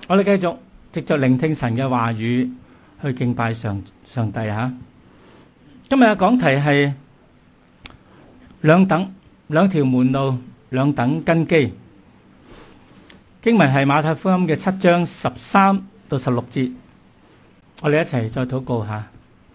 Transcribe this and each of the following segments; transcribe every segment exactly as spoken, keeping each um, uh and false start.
我哋繼續藉着聆聽神嘅話語去敬拜上上帝吓。今日嘅講題係兩等兩條門路，兩等根基。經文係馬太福音嘅七章十三到十六節，我哋一齊再禱告下。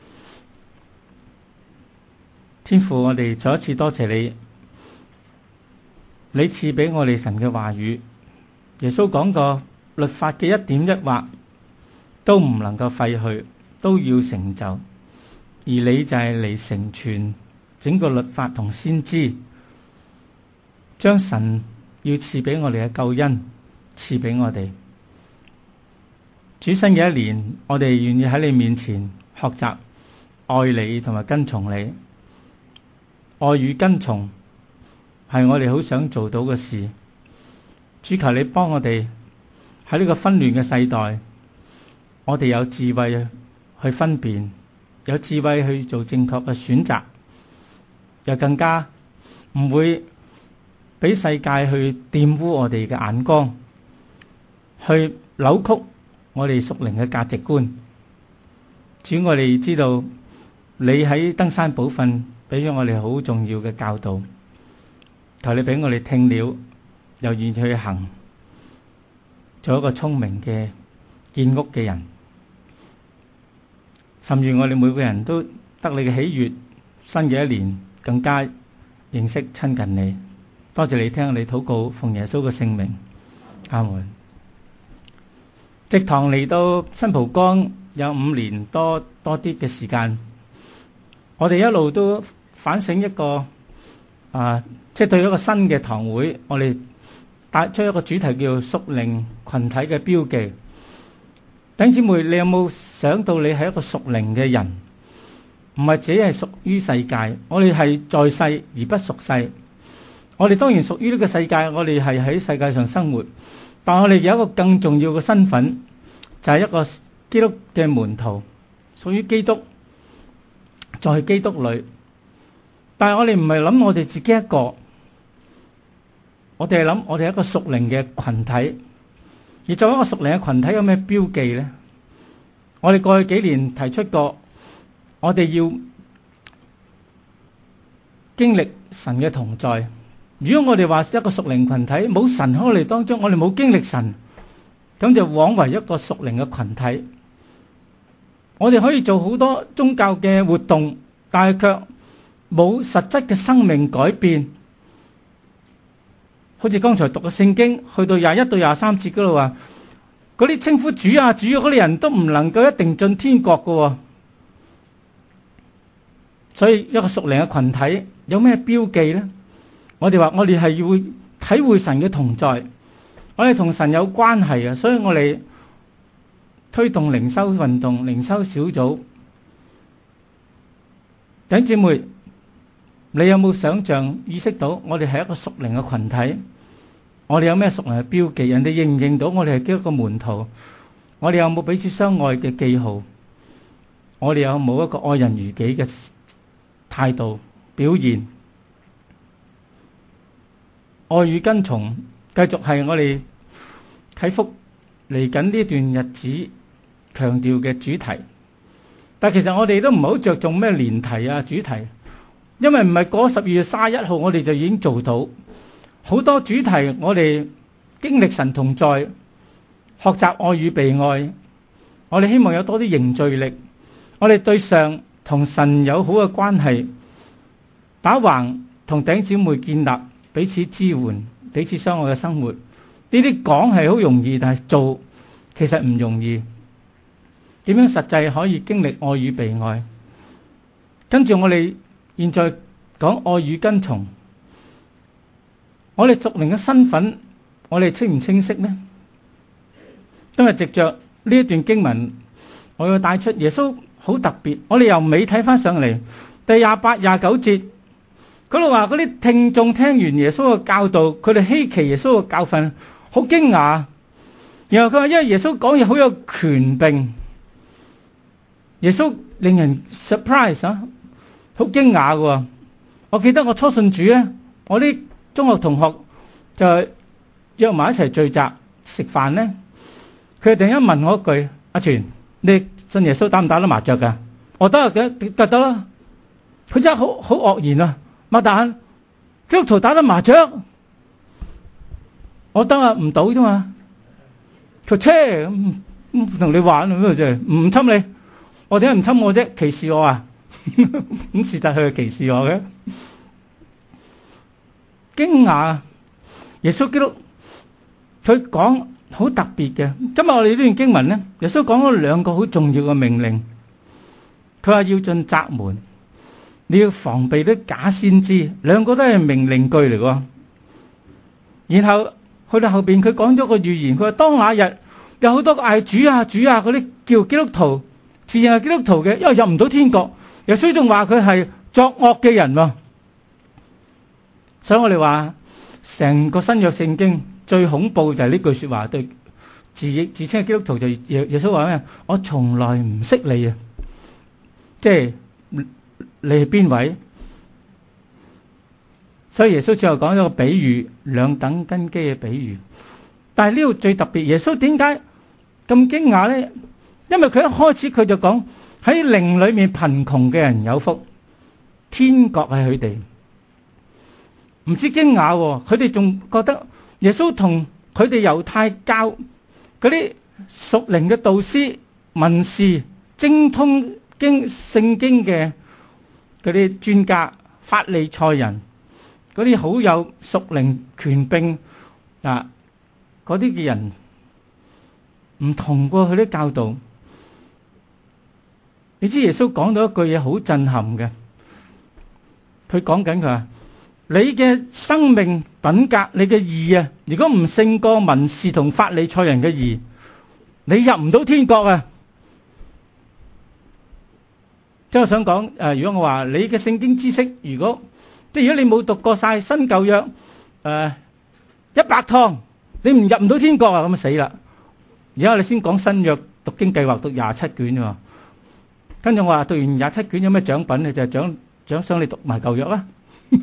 天父，我哋再一次多謝你，你賜俾我哋神嘅話語。耶穌講過，律法嘅一點一畫都唔能夠廢去，都要成就。而你就係嚟成全整個律法同先知，將神要賜俾我哋嘅救恩賜俾我哋。主，新嘅一年，我哋願意喺你面前學習愛你同埋跟從你。愛與跟從係我哋好想做到嘅事。主，求你幫我哋喺呢個紛亂嘅世代，我哋有智慧去分辨，有智慧去做正確嘅選擇，又更加唔會俾世界去玷污我哋嘅眼光，去扭曲我哋屬靈嘅價值觀。主，我哋知道你喺登山寶訓俾咗我哋好重要嘅教導，求你俾我哋聽了又願意去行，做一個聰明嘅建屋嘅人，甚至我哋每個人都得你嘅喜悅，新嘅一年更加認識親近你。多謝你聽你禱告，奉耶穌嘅聖名，阿門。植堂嚟到新蒲崗有五年多多啲嘅時間，我哋一路都反省一個啊，即係對一個新嘅堂會，我哋帶出一個主題叫屬靈群體嘅標記。弟兄姊妹，你有冇想到你係一個屬靈嘅人？唔係只係屬於世界，我哋係在世而不屬世。我哋當然屬於呢個世界，我哋係喺世界上生活，但我哋有一個更重要嘅身份，就係一個基督嘅門徒，屬於基督，在基督裏。但係我哋唔係諗我哋自己一個，我哋係諗我哋係一個屬靈嘅群體。而作為一個屬靈嘅群體，有咩標記呢？我哋過去幾年提出過，我哋要經歷神嘅同在。如果我哋話一個屬靈群體冇神喺我哋當中，我哋冇經歷神，咁就枉為一個屬靈嘅群體。我哋可以做好多宗教嘅活動，但係卻冇實質嘅生命改變。好似剛才讀嘅聖經，去到廿一到廿三節嗰度話，嗰啲稱呼主啊主嗰啲人都唔能夠一定進天國㗎。所以一個屬靈嘅群體有咩標記呢？我哋話我哋係要體會神嘅同在，我哋同神有關係啊，所以我哋推動靈修運動、靈修小組。弟兄姊妹，你有冇想象意識到我哋係一個屬靈嘅群體？我哋有咩屬靈嘅標記？人哋認唔認到我哋係基督嘅門徒？我哋有冇彼此相愛嘅記號？我哋有冇一個愛人如己嘅態度表現？愛與跟從繼續係我哋啟福嚟緊呢段日子強調嘅主題。但其實我哋都唔係好着重咩年題啊主題，因為唔係過十二月三十一號我哋就已經做到好多主題。我哋經歷神同在，學習愛與被愛，我哋希望有多啲凝聚力，我哋對上同神有好嘅關係，打橫同弟兄姊妹建立彼此支援、彼此相愛嘅生活。呢啲講係好容易，但係做其實唔容易。點樣實際可以經歷愛與被愛？跟住我哋現在講愛與跟從。我哋屬靈嘅身份，我哋清唔清晰呢？今日藉着呢一段經文，我要帶出耶穌好特別。我哋由尾睇翻上嚟，第廿八、廿九節嗰度話，嗰啲聽眾聽完耶穌嘅教導，佢哋稀奇耶穌嘅教訓，好驚訝。然後佢話，因為耶穌講嘢好有權柄，耶穌令人 surprise 啊，好驚訝嘅。我記得我初信主咧，我啲中學同學就約埋一齊聚集食飯咧， 佢突然間問我一句：阿全，你信耶穌打唔打得麻雀噶？我得啊，得得得啦。佢真係好好愕然啊！擘大眼，基督徒打得麻雀，我得啊，唔賭啫嘛。佢車咁同你玩咁啊，真係唔侵你。我點解唔侵我啫？歧視我啊？咁事實佢係歧視我嘅。驚訝，耶穌基督佢講好特別嘅。今日我哋呢段經文咧，耶穌講咗兩個好重要嘅命令。佢話要進窄門，你要防備啲假先知，兩個都係命令句嚟嘅。然後去到後邊，佢講咗個預言，佢話當那日有好多個嗌主啊主啊嗰啲叫基督徒，自認係基督徒嘅，因為入唔到天國。耶穌仲話佢係作惡嘅人喎。所以我哋話成個新約聖經最恐怖就係呢句說話，對自認自稱係基督徒就耶耶穌話咩？我從來唔識你啊！即係你係邊位？所以耶穌最後講咗個比喻，兩等根基嘅比喻。但係呢度最特別，耶穌點解咁驚訝呢？因為佢一開始佢就講喺靈裏面貧窮嘅人有福，天國係佢哋。唔知驚訝，佢哋仲覺得耶穌同佢哋猶太教嗰啲屬靈嘅導師、文士、精通經聖經嘅嗰啲專家、法利賽人，嗰啲好有屬靈權柄啊，嗰啲嘅人唔同過佢啲教導。你知耶穌講到一句嘢好震撼嘅，佢講緊佢話：你嘅生命品格，你嘅義啊，如果唔勝過文士同法利賽人嘅義，你入唔到天國啊！即係我想講，誒，如果我話你嘅聖經知識，如果即係如果你冇讀過晒新舊約誒一百趟，你唔入唔到天國啊，咁就死啦！而家我哋先講新約讀經計劃讀廿七卷喎，跟住我話讀完廿七卷有咩獎品咧？就係獎獎賞你讀埋舊約啦。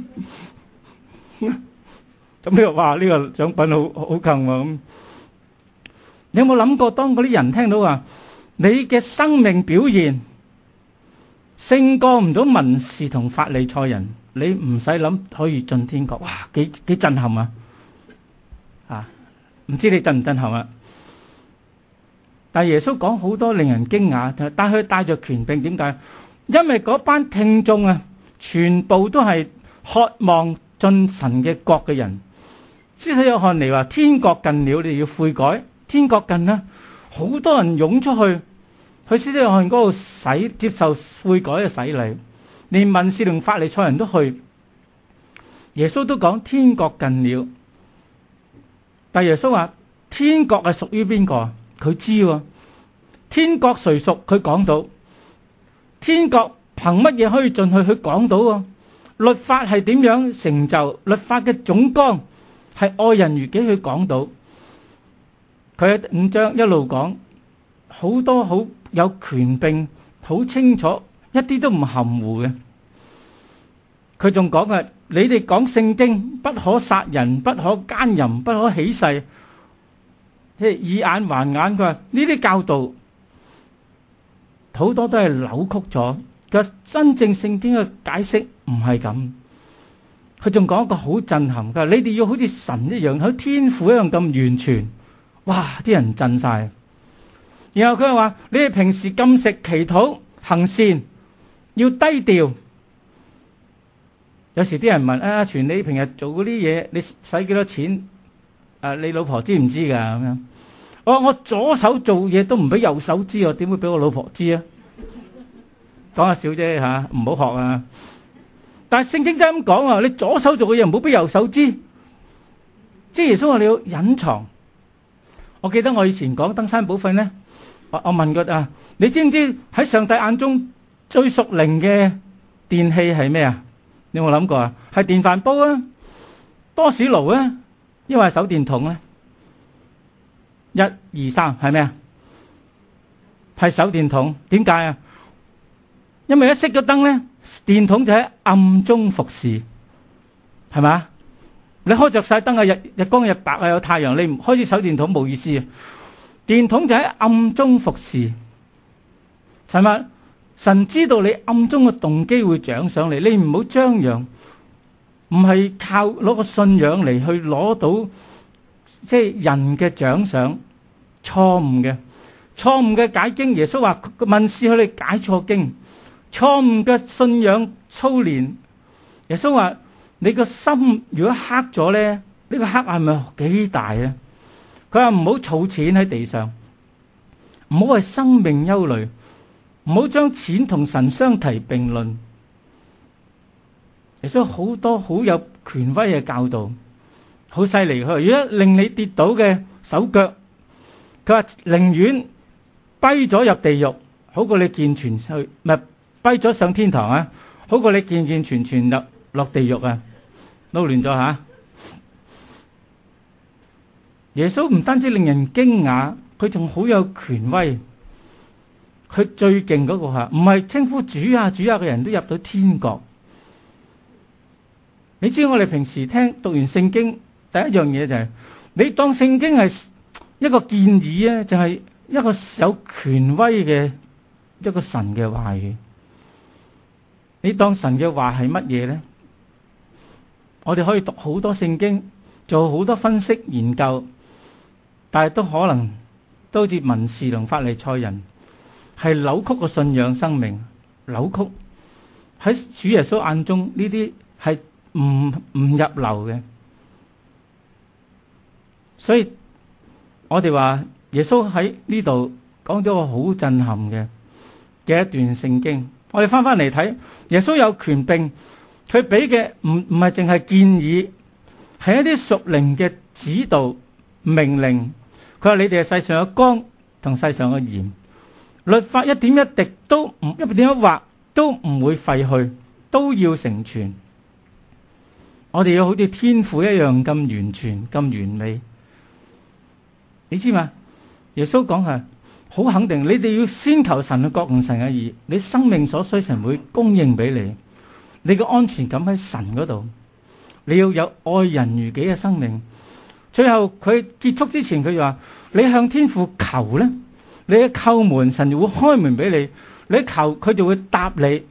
咁呢個話呢個獎品好好勁喎咁。你有冇諗過，當嗰啲人聽到話你嘅生命表現勝過唔到文士同法利賽人，你唔使諗可以進天國？哇，幾幾震撼啊！啊，唔知你震唔震撼啊？但係耶穌講好多令人驚訝，但係佢帶着權柄，點解？因為嗰班聽眾啊，全部都係渴望進神嘅國嘅人。施洗約翰嚟話：天國近了，你要悔改。天國近啦，好多人湧出去去施洗約翰嗰度洗，接受悔改嘅洗禮，連文士同法利賽人都去。耶穌都講天國近了，但耶穌話天國係屬於邊個？佢知喎。天國誰屬？佢講到。天國憑乜嘢可以進去？佢講到喎。律法係點樣成就？律法嘅總綱係愛人如己，佢講到。佢喺五章一路講好多好有權柄，好清楚，一啲都唔含糊嘅。佢仲講啊，你哋講聖經不可殺人，不可奸淫，不可起誓，即係以眼還眼。佢話呢啲教導好多都係扭曲咗。佢話真正聖經嘅解釋唔係咁。佢仲講一個好震撼，佢話你哋要好似神一樣，好似天父一樣咁完全。哇！啲人震晒。然後佢又話你哋平時禁食、祈禱、行善要低調。有時啲人問啊，全你平日做嗰啲嘢，你使幾多錢？啊，你老婆知唔知㗎？咁樣，我我左手做嘢都唔俾右手知，我點會俾我老婆知啊？講下笑啫吓，唔好學啊！但係聖經真係咁講啊，你左手做嘅嘢唔好俾右手知。即係耶穌話你要隱藏。我記得我以前講登山寶訓咧，我我問佢啊，你知唔知喺上帝眼中最屬靈嘅電器係咩啊？你有冇諗過啊？係電飯煲啊，多士爐啊，因為係手電筒咧。一二三係咩啊？係手電筒。點解啊？因為一熄咗燈咧，電筒就喺暗中服侍，係咪？你開着晒燈啊，日日光日白啊，有太陽，你唔開始手電筒冇意思啊。 電筒就喺暗中服侍。係咪？神知道你暗中嘅動機會長上嚟，你唔好張揚，唔係靠攞個信仰嚟去攞到即係人嘅獎賞，錯誤嘅，錯誤嘅解經。耶穌話問試佢哋解錯經，錯誤嘅信仰操練。耶穌話你個心如果黑咗咧，呢、這個黑暗咪幾大咧？佢話唔好儲錢喺地上，唔好為生命憂慮。唔好將錢同神相提並論。耶穌好多好有權威嘅教導，好犀利。佢話如果令你跌倒嘅手腳，佢話寧願跛咗入地獄，好過你健全去，唔係跛咗上天堂啊，好過你健健全全入落地獄啊，撈亂咗吓。耶穌唔單止令人驚訝，佢仲好有權威。佢最勁嗰個吓，唔係稱呼主啊主啊嘅人都入到天國。你知我哋平時聽讀完聖經，第一樣嘢就係、是、你當聖經係一個建議啊，就係、是、一個有權威嘅一個神嘅話語。你當神嘅話係乜嘢呢？我哋可以讀好多聖經，做好多分析研究，但係都可能都好似文士同法利賽人。係扭曲個信仰生命，扭曲喺主耶穌眼中呢啲係唔唔入流嘅。所以我哋話耶穌喺呢度講咗個好震撼嘅嘅一段聖經。我哋翻翻嚟睇，耶穌有權柄，佢俾嘅唔唔係淨係建議，係一啲屬靈嘅指導命令。佢話你哋係世上嘅光同世上嘅鹽。律法一點一滴都唔一點一畫都唔會廢去，都要成全。我哋要好似天父一樣咁完全咁完美。你知嘛？耶穌講係好肯定，你哋要先求神嘅國同神嘅義，你生命所需神會供應俾你。你嘅安全感喺神嗰度，你要有愛人如己嘅生命。最後佢結束之前佢就話：你向天父求呢，你一叩門，神就會開門俾你；你一求，佢就會答你。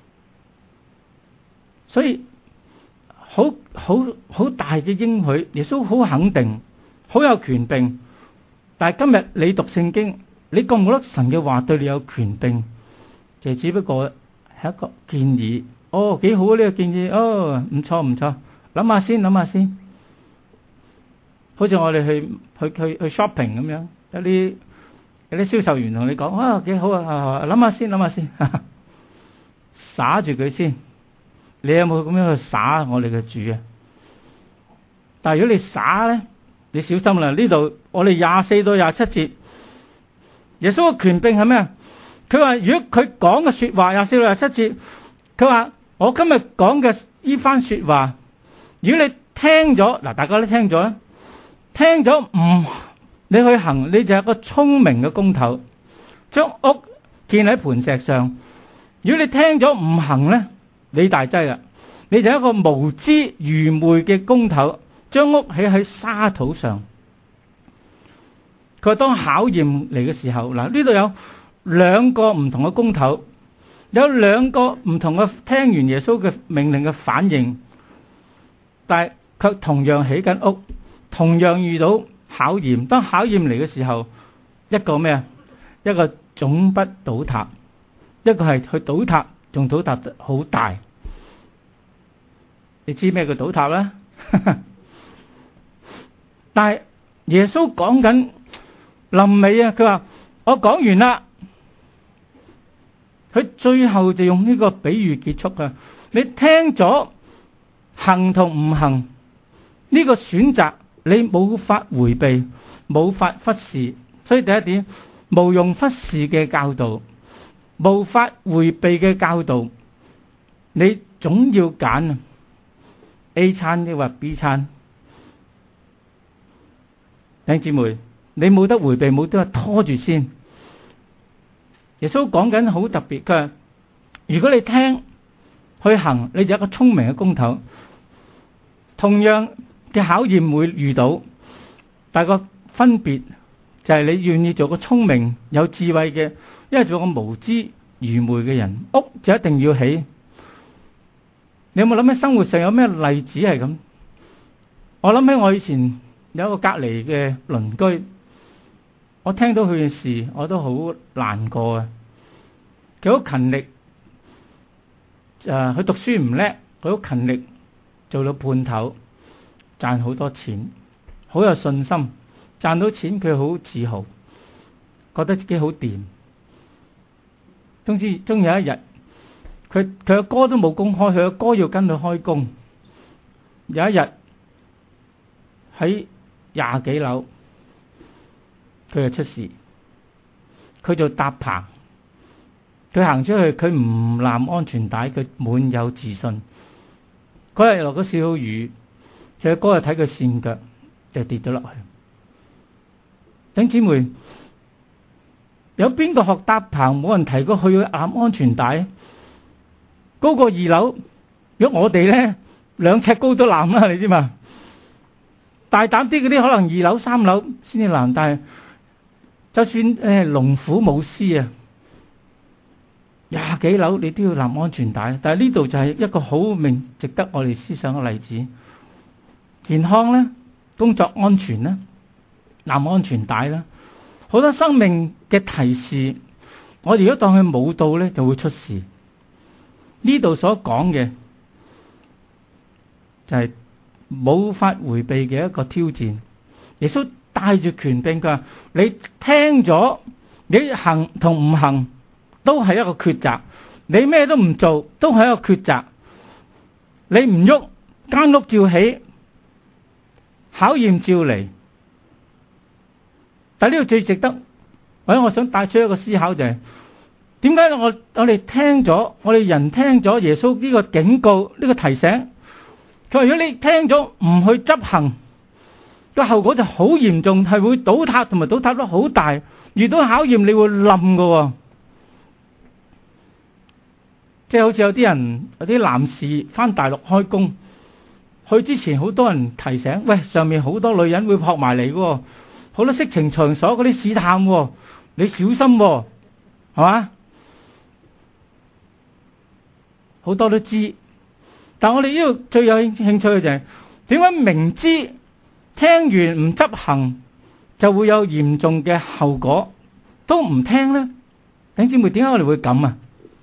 所以好好好大嘅應許，耶穌好肯定，好有權柄。但係今日你讀聖經，你覺唔覺得神嘅話對你有權柄？就只不過係一個建議。哦，幾好啊！呢個建議，哦，唔錯唔錯，諗下先，諗下先。好似我哋去去去去 shopping 咁樣，有啲有啲銷售員同你講，啊，幾好啊，諗下先，諗下先，耍住佢先。你有冇咁樣去耍我哋嘅主啊？但係如果你耍咧，你小心啦！呢度我哋廿四到廿七節，耶穌嘅權柄係咩啊？佢話如果佢講嘅說話，廿四到廿七節，佢話我今日講嘅呢番說話，如果你聽咗，嗱，大家都聽咗，聽咗唔你去行，你就係一個聰明嘅工頭，將屋建喺磐石上。如果你聽咗唔行咧，你大劑啦！你就係一個無知愚昧嘅工頭，將屋起喺沙土上。佢話當考驗嚟嘅時候，嗱，呢度有兩個唔同嘅工頭，有兩個唔同嘅聽完耶穌嘅命令嘅反應，但係卻同樣起緊屋，同樣遇到考驗。當考驗嚟嘅時候，一個咩啊？一個總不倒塌，一個係去倒塌，仲倒塌得好大。你知咩叫倒塌啦？但係耶穌講緊臨尾啊，佢話我講完啦。佢最後就用呢個比喻結束啊！你聽咗行同唔行呢個選擇，你冇法回避，冇法忽視。所以第一點，無用忽視嘅教導，無法回避嘅教導，你總要揀啊 A 餐抑或 B 餐。弟兄姊妹，你冇得回避，冇得拖住先。耶穌講緊好特別，佢話如果你聽去行，你就一個聰明嘅工頭。同樣嘅考驗會遇到，但係個分別就係你願意做個聰明有智慧嘅，因為做個無知愚昧嘅人，屋就一定要起。你有冇諗起生活上有咩例子係咁？我諗起我以前有一個隔離嘅鄰居，我聽到佢嘅事我都好難過啊！佢好勤力，誒、呃，佢讀書唔叻，佢好勤力做到判頭，賺好多錢，好有信心，賺到錢佢好自豪，覺得自己好掂。總之，終有一日，佢佢嘅哥都冇工開，佢嘅哥要跟佢開工。有一日喺廿幾樓，佢就出事，佢就搭棚，佢行出去，佢唔攬安全帶，佢滿有自信。嗰日落咗少少雨，佢嘅哥就睇佢跣腳，就跌咗落去。弟兄姊妹，有邊個學搭棚冇人提過去要攬安全帶？高過二樓，如果我哋咧兩尺高都攬啦，你知嘛？大膽啲嗰啲可能二樓三樓先至攬，但係就算誒龍虎武師啊，廿幾樓你都要攬安全帶。但係呢度就係一個好明值得我哋思想嘅例子。健康咧，工作安全咧，攬安全帶啦，好多生命嘅提示，我哋如果當佢冇到咧，就會出事。呢度所講嘅就係冇法回避嘅一個挑戰。耶穌帶住權柄，佢話你聽咗，你行同唔行都係一個抉擇，你咩都唔做都係一個抉擇。你唔喐，間屋照起，考驗照嚟。但係呢度最值得，或者我想帶出一個思考就係、是，點解我我哋聽咗，我哋人聽咗耶穌呢個警告，呢個提醒，佢話如果你聽咗唔去執行，個後果就好嚴重，係會倒塌，同埋倒塌得好大。遇到考驗你會冧㗎，即係好似有啲人有啲男士返大陸開工，去之前好多人提醒，喂，上面好多女人會撲埋嚟㗎，好多色情場所嗰啲試探，你小心，係嘛？好多都知，但我哋呢度最有興趣嘅就係點解明知聽完唔執行就會有嚴重嘅後果，都唔聽呢？弟兄姊妹，點解我哋會咁啊？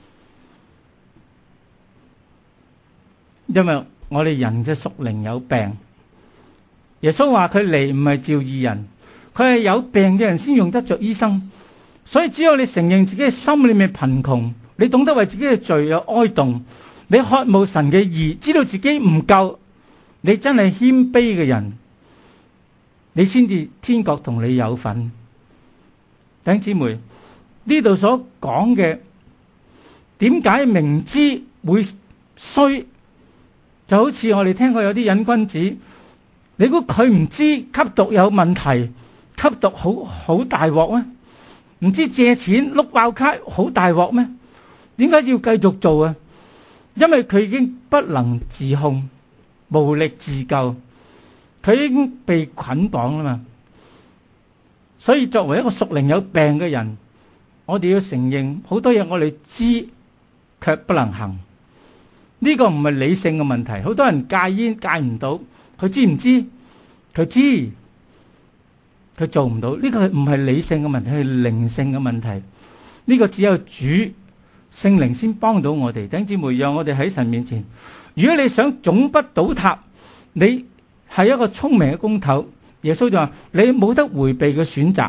因為我哋人嘅屬靈有病。耶穌話佢嚟唔係召義人，佢係有病嘅人先用得着醫生。所以只有你承認自己嘅心裏面貧窮，你懂得為自己嘅罪有哀慟，你渴慕神嘅義，知道自己唔夠，你真係謙卑嘅人，你先至天國同你有份。弟兄姊妹，呢度所講嘅，點解明知會衰，就好似我哋聽過有啲癮君子，你估佢唔知吸毒有問題，吸毒好好大鑊咩？唔知借錢碌爆卡好大鑊咩？點解要繼續做啊？因為佢已經不能自控，無力自救，佢已經被捆綁啦嘛。所以作為一個屬靈有病嘅人，我哋要承認好多嘢我哋知卻不能行。呢個唔係理性嘅問題，好多人戒煙戒唔到，佢知唔知？佢知。佢做唔到，呢個唔係理性嘅問題，係靈性嘅問題。呢個只有主聖靈先幫到我哋。弟兄姊妹，讓我哋喺神面前，如果你想總不倒塌，你係一個聰明嘅工頭。耶穌就話你冇得回避嘅選擇，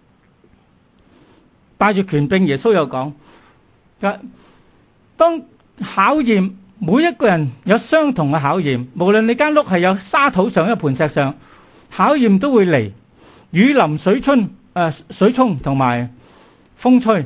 帶住權柄。耶穌又講，當考驗，每一個人有相同嘅考驗，無論你間屋係有沙土上一盤石上，考驗都會嚟。雨淋水沖，誒、呃、水沖同埋風吹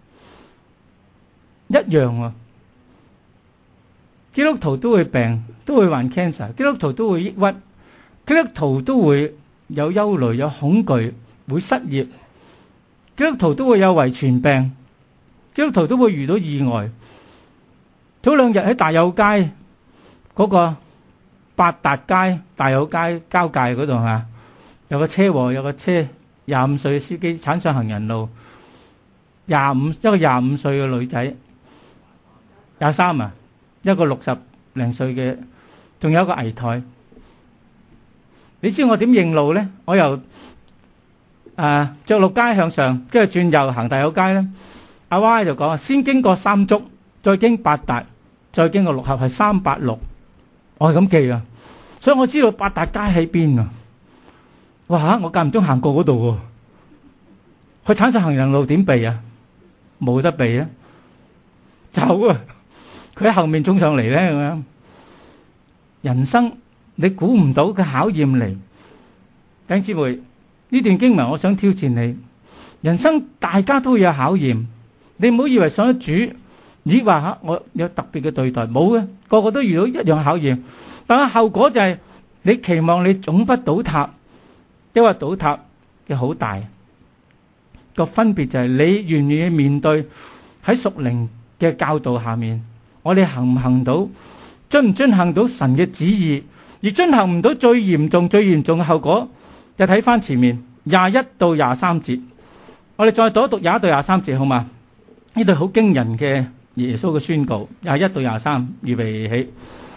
一樣啊！基督徒都會病，都會患 cancer， 基督徒都會抑鬱，基督徒都會有憂慮、有恐懼，會失業，基督徒都會有遺傳病，基督徒都會遇到意外。早兩日喺大有街嗰、那個八達街大有街交界嗰度啊，有個車禍，有個車廿五歲嘅司機鏟上行人路，廿五一個廿五歲嘅女仔，廿三啊，一個六十零歲嘅，仲有一個危殆。你知我點認路呢？我由誒着陸街向上，跟住轉右行大有街咧。阿 Y 就講：先經過三竹，再經八達，再經過六合，係三八六。我係咁記啊，所以我知道八達街喺邊啊。哇！我間唔中行過嗰度喎，佢鏟上行人路點避啊？冇得避啊！走啊！佢喺後面衝上嚟咧咁樣。人生你估唔到嘅考驗嚟，弟兄姊妹，呢段經文我想挑戰你。人生大家都有考驗，你唔好以為上咗主，咦話吓我有特別嘅對待，冇嘅，個個都遇到一樣考驗，但係後果就係你期望你總不倒塌，因為倒塌嘅好大。個分別就係你願唔願意面對喺屬靈嘅教導下面，我哋行唔行到，遵唔遵行到神嘅旨意，而遵行唔到最嚴重最嚴重嘅後果，就睇翻前面廿一到廿三節，我哋再讀一讀廿一到廿三節好嘛？呢度好驚人嘅耶穌嘅宣告，廿一到廿三，預備起。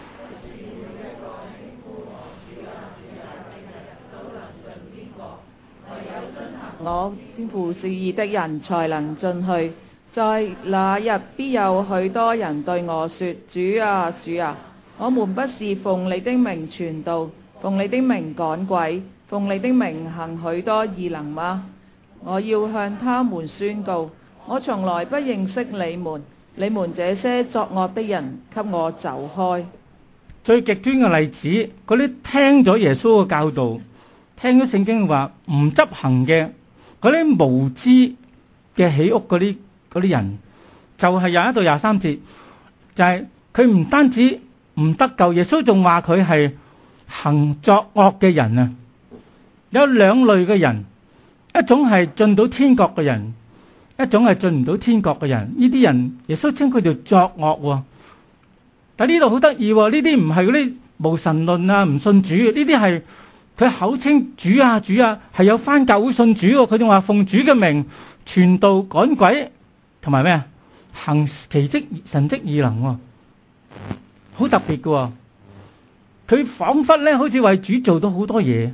我天父是義的人才能進去，在那日必有許多人對我說：主啊，主啊，我們不是奉你的名傳道，奉你的名趕鬼，奉你的名行許多異能嗎？我要向他們宣告：我從來不認識你們，你們這些作惡的人，給我走開。 最極端嘅例子，嗰啲聽咗耶穌嘅教導，聽咗聖經話唔執行嘅，嗰啲無知嘅起屋嗰啲嗰啲人，就係廿一到廿三節，就係佢唔單止唔得救，耶穌仲話佢係行作惡嘅人啊！有兩類嘅人，一種係進到天國嘅人，一種係進唔到天國嘅人。呢啲人耶穌稱佢做作惡，但呢度好得意，呢啲唔係嗰啲無神論啊，唔信主嘅，呢啲係佢口稱主啊主啊，係有返教會信主，佢仲話奉主嘅名傳道趕鬼，同埋咩啊行奇蹟神蹟異能，好特別嘅。佢仿佛咧好似為主做到好多嘢，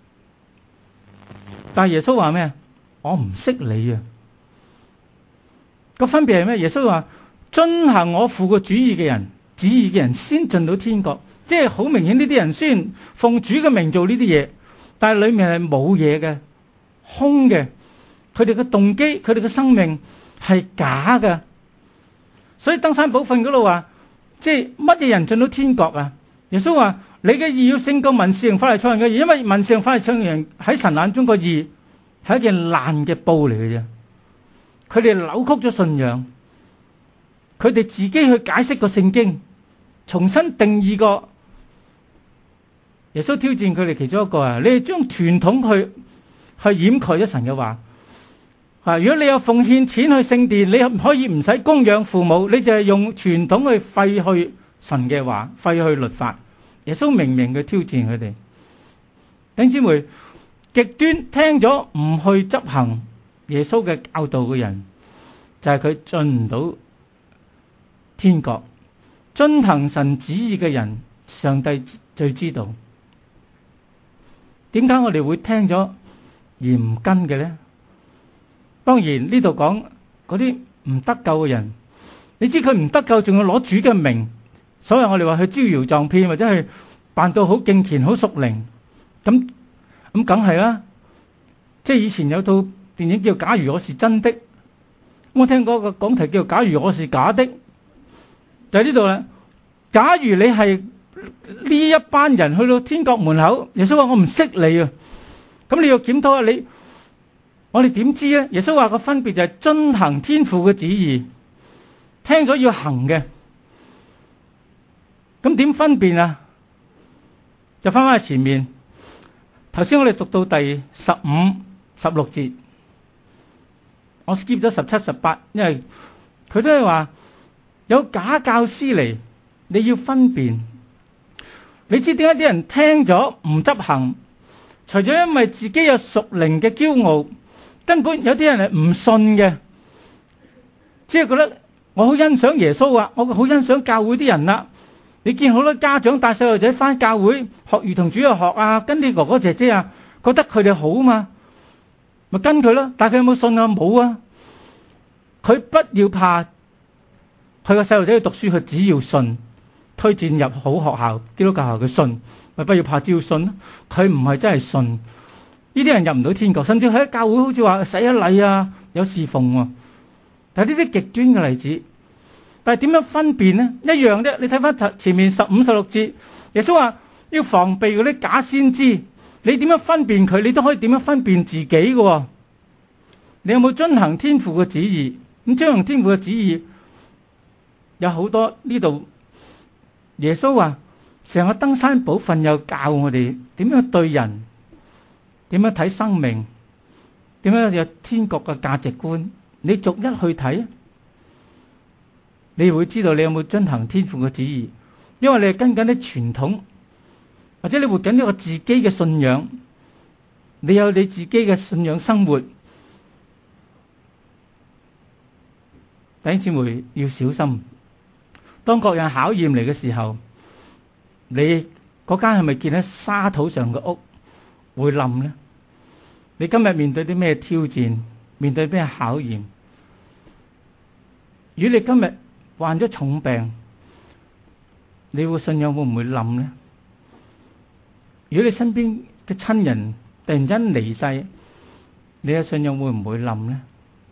但係耶穌話咩？我唔識你啊！個分別係咩？耶穌話遵行我父個主意嘅人，旨意嘅人先進到天國。即係好明顯呢啲人雖然奉主嘅名做呢啲嘢，但係裏面係冇嘢嘅，空嘅。佢哋嘅動機，佢哋嘅生命係假嘅。所以登山寶訓嗰度話，即係乜嘢人進到天國啊？耶穌話你嘅義要勝過文士同法利賽人嘅義，因為文士同法利賽人喺神眼中個義係一件爛嘅布嚟嘅啫。佢哋扭曲咗信仰，佢哋自己去解釋個聖經，重新定義過。耶穌挑戰佢哋其中一個啊，你哋將傳統去去掩蓋咗神嘅話啊！如果你有奉獻錢去聖殿，你可以唔使供養父母，你就係用傳統去廢去神嘅話，廢去律法。耶穌明明去挑戰佢哋。弟兄姊妹，極端聽咗唔去執行耶穌嘅教導嘅人，就係佢進唔到天國。遵行神旨意嘅人，上帝最知道。點解我哋會聽咗而唔跟嘅呢？當然呢度講嗰啲唔得救嘅人，你知佢唔得救，仲要攞主嘅名，所以我哋話佢招搖撞騙，或者係扮到好敬虔、好屬靈，咁咁梗係啦。即係以前有套電影叫《假如我是真的》，我聽過個講題叫《假如我是假的》，就喺呢度啦。假如你係呢一班人去到天國門口，耶穌話我唔識你啊，咁你要檢討下你，我哋點知咧？耶穌話個分別就係遵行天父嘅旨意，聽咗要行嘅，咁點分辨啊？就翻翻去前面，頭先我哋讀到第十五、十六節，我 skip 咗十七、十八，因為佢都係話有假教師嚟，你要分辨。你知點解啲人聽咗唔執行， 除咗因為自己有屬靈嘅驕傲，根本有啲人係唔信嘅，只係覺得我好欣賞耶穌啊，我好欣賞教會啲人啦。你見好多家長帶細路仔返教會學兒童主日學啊，跟啲哥哥姐姐啊，覺得佢哋好嘛，咪跟佢咯。但係佢有冇信啊？冇啊。佢不要怕，佢個細路仔去讀書，佢只要信，推薦入好學校，基督教學校佢信，咪不要怕，只要信咯。佢唔係真係信，呢啲人入唔到天國，甚至喺教會好似話洗一禮啊，有侍奉喎。但係呢啲極端嘅例子，但係點樣分辨呢？一樣啫。你睇翻前面十五十六節，耶穌話要防備嗰啲假先知。你點樣分辨佢？你都可以點樣分辨自己嘅？你有冇遵行天父嘅旨意？咁遵行天父嘅旨意有好多。呢度耶穌話成個登山寶訓又教我哋點樣對人，點樣睇生命，點樣有天國嘅價值觀。你逐一去睇，你會知道你有冇遵行天父嘅旨意。因為你係跟緊啲傳統，或者你活緊一個自己嘅信仰，你有你自己嘅信仰生活。弟兄姊妹要小心，當各樣考驗嚟嘅時候，你嗰間係咪建喺沙土上嘅屋會冧呢？你今日面對啲咩挑戰，面對咩考驗？如果你今日患咗重病，你會信仰會唔會冧呢？如果你身邊嘅親人突然間離世，你嘅信仰會唔會冧呢？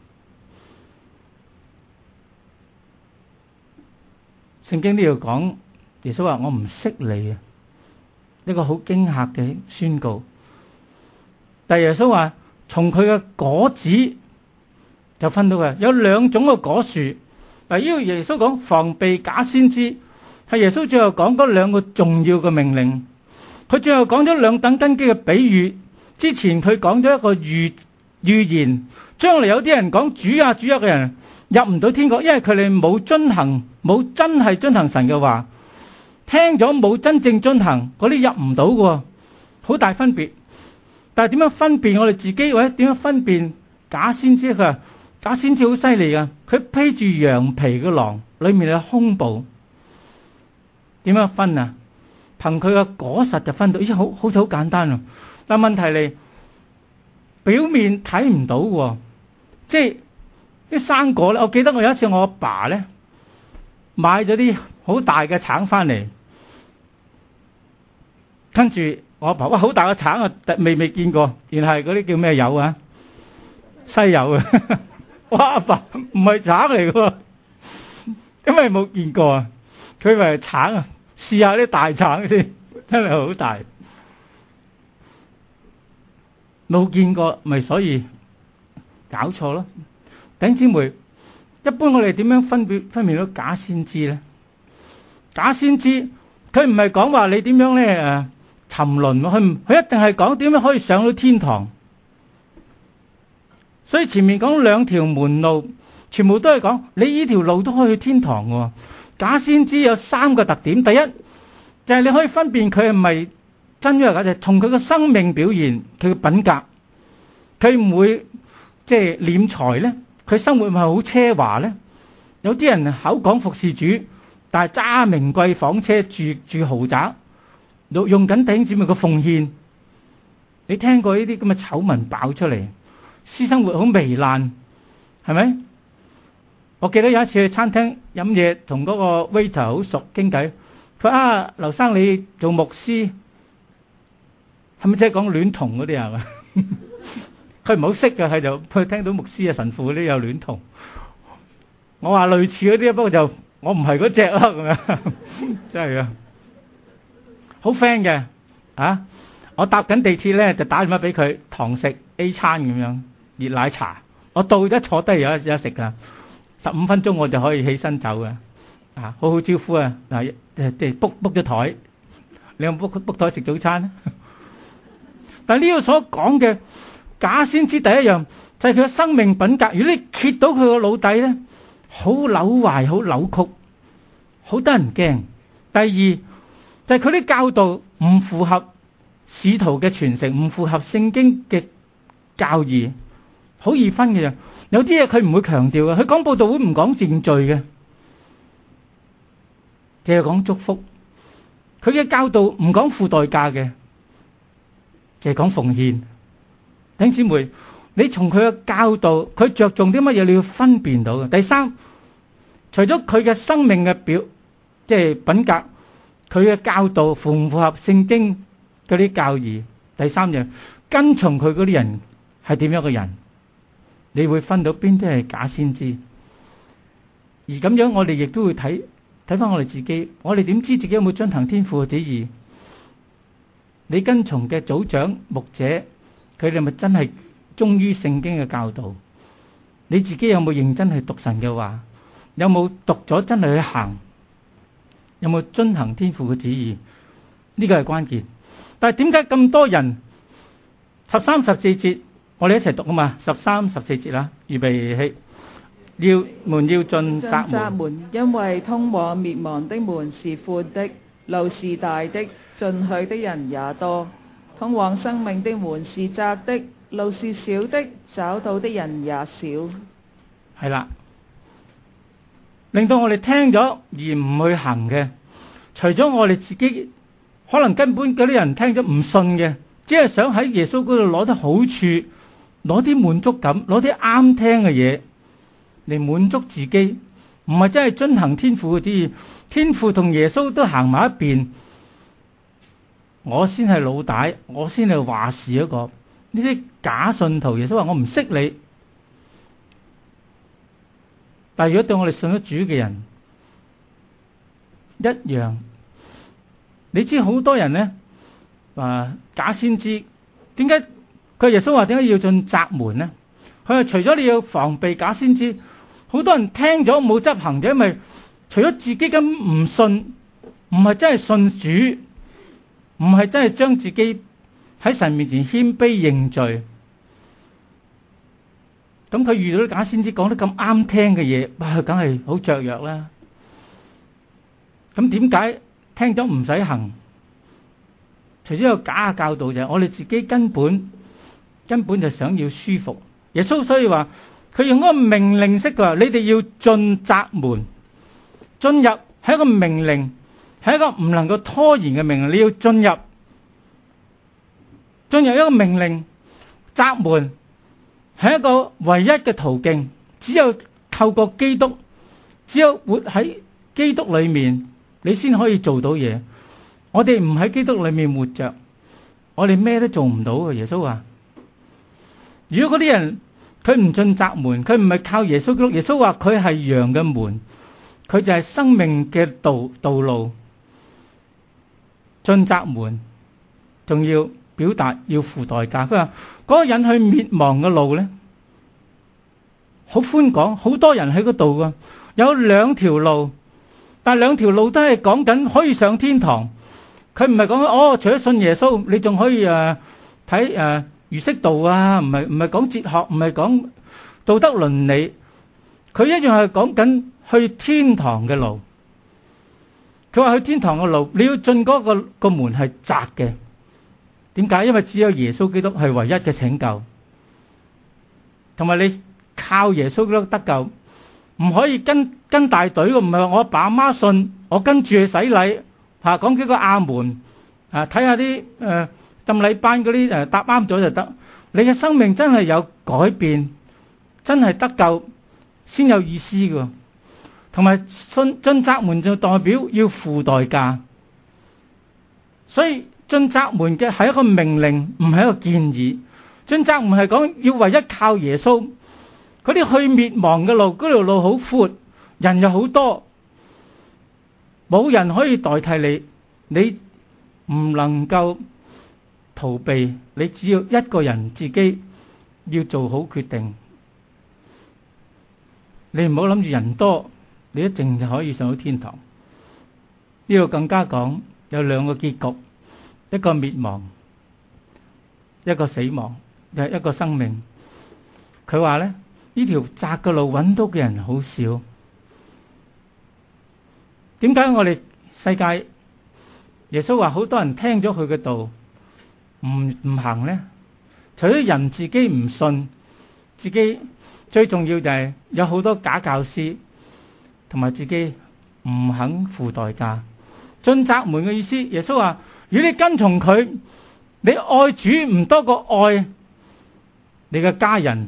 聖經呢度講，耶穌話我唔識你啊，呢個好驚嚇嘅宣告。但耶穌話從佢嘅果子就分到嘅，有兩種嘅果樹。嗱，呢個耶穌講防備假先知，係耶穌最後講嗰兩個重要嘅命令。佢最後講咗兩等根基嘅比喻。之前佢講咗一個預預言，將來有啲人講主啊主啊嘅人入唔到天國，因為佢哋冇遵行，冇真係遵行神嘅話，聽咗冇真正遵行，嗰啲入唔到嘅，好大分別。但係點樣分辨我哋自己，或者點樣分辨假先知？佢話假先知好犀利噶，佢披住羊皮嘅狼，裏面係凶暴。點樣分啊？憑佢嘅果實就分到，咦，好好似好簡單啊！但問題嚟，表面睇唔到嘅，即係啲生果咧。我記得我有一次我阿爸咧買咗啲好大嘅橙翻嚟，跟住我阿爸，哇，好大嘅橙啊，未未見過，原來係嗰啲叫咩柚啊？西柚啊！哇，阿爸唔係橙嚟嘅，因為冇見過啊。佢以為係橙啊，試下啲大橙先，真係好大。冇見過咪所以搞錯咯。弟兄姊妹，一般我哋點樣分別分辨到假先知咧？假先知佢唔係講話你點樣咧誒沉淪，佢唔佢一定係講點樣可以上到天堂。所以前面講兩條門路，全部都係講你呢條路都可以去天堂嘅。假先知有三個特點，第一就係你可以分辨佢係咪真嘅假，就係從佢嘅生命表現，佢嘅品格，佢唔會即係斂財咧，佢生活係咪好奢華咧？有啲人口講服侍主，但係揸名貴房車，住住豪宅，用用緊弟兄姊妹嘅奉獻。你聽過呢啲咁嘅醜聞爆出嚟，私生活好糜爛，係咪？我記得有一次去餐廳飲嘢，同嗰個 waiter 好熟傾偈，佢話啊，劉生你做牧師係咪即係講戀童嗰啲啊？佢唔好識嘅，佢就佢聽到牧師啊神父嗰啲有戀童。我話類似嗰啲，不過就我唔係嗰隻啦，咁樣真係啊，好 friend 嘅啊！我搭緊地鐵咧，就打電話俾佢堂食 A 餐咁樣熱奶茶，我到咗坐低有有食噶，十五分鐘我就可以起身走嘅啊！好好招呼啊！嗱，即係 book book 咗台，你有冇 book book 台食早餐咧？但係呢個所講嘅假先知第一樣就係佢嘅生命品格。如果你揭到佢個腦底咧，好扭壞、好扭曲、好得人驚。第二就係佢啲教導唔符合使徒嘅傳承唔符合聖經嘅教義，好易分嘅。有啲嘢佢唔會強調嘅，佢講佈道會唔講認罪嘅，淨係講祝福。佢嘅教導唔講付代價嘅，淨係講奉獻。弟兄姊妹，你從佢嘅教導，佢着重啲乜嘢，你要分辨到嘅。第三，除咗佢嘅生命嘅表，即係品格，佢嘅教導符唔符合聖經嗰啲教義？第三樣，跟從佢嗰啲人係點樣嘅人？你會分到邊啲係假先知。而咁樣我哋亦都會睇睇翻我哋自己，我哋點知自己有冇遵行天父嘅旨意？你跟從嘅組長牧者，佢哋咪真係忠於聖經嘅教導？你自己有冇認真去讀神嘅話？有冇讀咗真係去行？有冇遵行天父嘅旨意？呢個係關鍵。但係點解咁多人十三十四節我哋一齊讀啊嘛？十三十四節啦，預備起，要門要進窄門， 門，因為通往滅亡的門是闊的，路是大的，進去的人也多；通往生命的門是窄的，路是小的，找到的人也少。 係啦，令到我哋聽咗而唔去行嘅，除咗我哋自己，可能根本嗰啲人聽咗唔信嘅，只係想喺耶穌嗰度攞啲好處，攞啲滿足感，攞啲啱聽嘅嘢嚟滿足自己，唔係真係遵行天父嘅旨意。天父同耶穌都行埋一邊，我先係老大，我先係話事一個。呢啲假信徒，耶穌話我唔識你。但係如果對我哋信咗主嘅人一樣，你知好多人呢話假先知，點解佢耶穌話點解要進窄門呢？佢話除咗你要防備假先知，好多人聽咗冇執行嘅，因為除咗自己咁唔信，唔係真係信主，唔係真係將自己喺神面前謙卑認罪。咁佢遇到啲假先知講得咁啱聽嘅嘢，哇，佢梗係好雀躍啦。咁點解聽咗唔使行？除咗有假嘅教導，就係我哋自己根本根本就想要舒服。耶穌所以話佢用嗰個命令式嘅話，你哋要進窄門。進入係一個命令，係一個唔能夠拖延嘅命令。你要進入，進入一個命令。窄門係一個唯一嘅途徑，只有透過基督，只有活喺基督裏面，你先可以做到嘢。我哋唔喺基督裏面活着，我哋咩都做唔到嘅。耶穌話，如果嗰啲人佢唔進窄門，佢唔係靠耶穌基督。耶穌話佢係羊嘅門，佢就係生命嘅道道路。進窄門仲要表達要付代價。佢話嗰個人去滅亡嘅路呢，好寬廣，好多人喺嗰度噶，有兩條路，但係兩條路都係講緊可以上天堂。佢唔係講哦，除咗信耶穌，你仲可以誒睇誒儒釋道啊，唔係唔係講哲學，唔係講道德倫理，佢一樣係講緊去天堂嘅路。佢話去天堂嘅路，你要進嗰個個門係窄嘅。點解？因為只有耶穌基督係唯一嘅拯救，同埋你靠耶穌基督得救，唔可以跟跟大隊嘅。唔係話我阿爸阿媽信，我跟住去洗禮吓，講幾個阿門啊，睇下啲誒浸禮班嗰啲誒答啱咗就得。你嘅生命真係有改變，真係得救先有意思嘅。同埋進進窄門就代表要付代價，所以進窄門嘅係一個命令，唔係一個建議。進窄門係講要唯一靠耶穌。嗰啲去滅亡嘅路，嗰條路好闊，人又好多，冇人可以代替你，你唔能夠逃避，你只要一個人自己要做好決定。你唔好諗住人多，你一定就可以上到天堂。呢度更加講有兩個結局，一個滅亡，一個死亡，又一個生命。佢話咧，呢條窄嘅路揾到嘅人好少。點解我哋世界耶穌話好多人聽咗佢嘅道， 唔唔行呢？除咗人自己唔信，自己最重要就係有好多假教師，同埋自己唔肯付代價。進窄門嘅意思，耶穌話：如果你跟從佢，你愛主唔多過愛你嘅家人、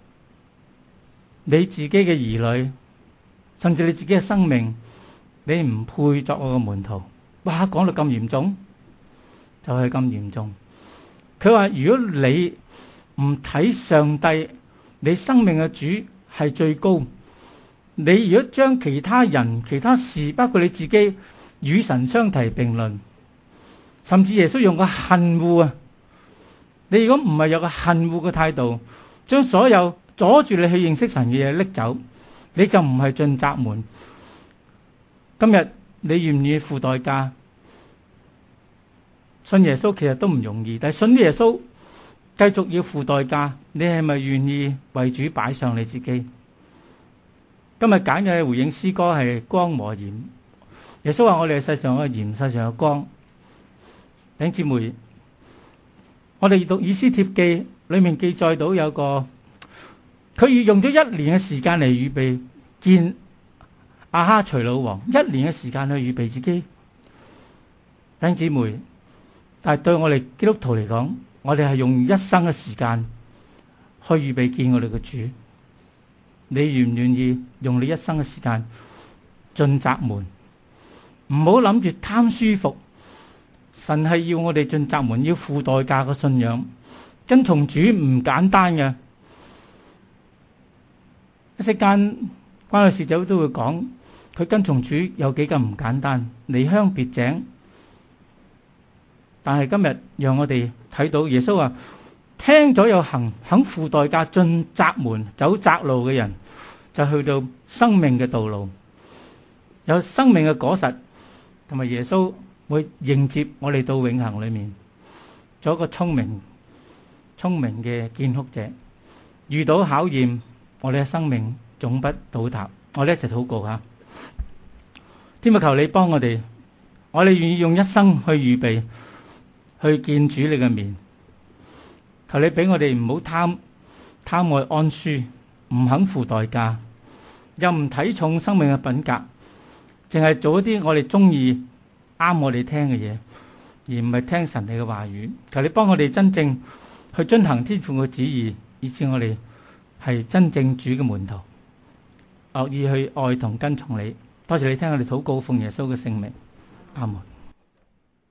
你自己嘅兒女，甚至你自己嘅生命，你唔配作我嘅門徒。哇！講到咁嚴重，就係咁嚴重。佢話：如果你唔睇上帝，你生命嘅主係最高。你如果將其他人、其他事，包括你自己，與神相提並論，甚至耶穌用個恨惡啊！你如果唔係有個恨惡嘅態度，將所有阻住你去認識神嘅嘢拎走，你就唔係進窄門。今日你願唔願意付代價？信耶穌其實都唔容易，但係信耶穌繼續要付代價，你係咪願意為主擺上你自己？今日揀嘅回應詩歌係光和鹽。耶穌話：我哋係世上嘅鹽，世上嘅光。弟兄姊妹，我哋讀以斯帖記裏面記載到有個，佢用咗一年嘅時間嚟預備見亞哈隨魯王，一年嘅時間去預備自己。弟兄姊妹，但係對我哋基督徒嚟講，我哋係用一生嘅時間去預備見我哋嘅主。你願唔願意用你一生嘅時間進窄門？唔好諗住貪舒服，神係要我哋進窄門，要付代價嘅信仰。跟從主唔簡單嘅。一息間關愛侍者都會講，佢跟從主有幾咁唔簡單，離鄉別井。但係今日讓我哋睇到耶穌話，聽咗有行，肯付代價進窄門，走窄路嘅人，就去到生命嘅道路，有生命嘅果實，同埋耶穌會迎接我哋到永恆裏面，做一個聰明聰明嘅建築者。遇到考驗，我哋嘅生命總不倒塌。我哋一齊禱告下。天父，求你幫我哋，我哋願意用一生去預備去見主你嘅面。求你俾我哋唔好貪貪愛安舒，唔肯付代價，又唔睇重生命嘅品格，淨係做一啲我哋中意啱我哋聽嘅嘢，而唔係聽神你嘅話語。求你幫我哋真正去遵行天父嘅旨意，以致我哋係真正主嘅門徒，樂意去愛同跟從你。多謝你聽我哋禱告，奉耶穌嘅聖名，阿門。